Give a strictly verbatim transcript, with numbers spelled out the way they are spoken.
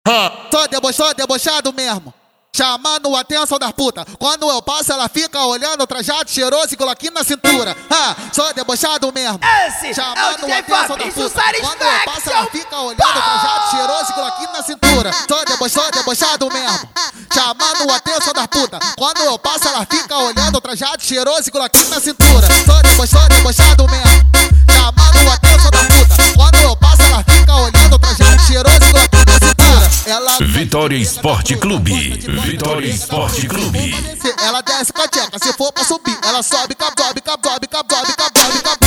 Só debochado, debochado mesmo. Chamando a atenção das putas. Quando eu passo, ela fica olhando, trajado cheiroso e coloquinho na cintura. Ah, só debochado mesmo. Esse chamando é a atenção das putas. Quando eu passo, ela fica olhando, trajado cheiroso e coloquinho na cintura. Só debochado, debochado mesmo. Chamando a atenção das putas. Quando eu passo, ela fica olhando, trajado cheiroso e coloquinho na cintura. Só debochado, debochado mesmo. Chamando a atenção das putas. Quando eu passo, ela fica olhando, trajado cheiroso e coloquinho na cintura. Ela Vitória Esporte Clube. Vitória Esporte Clube. Ela desce com a tcheca, se for pra subir, ela sobe, cabobe, cabobe, cabobe, cabobe, cabobe.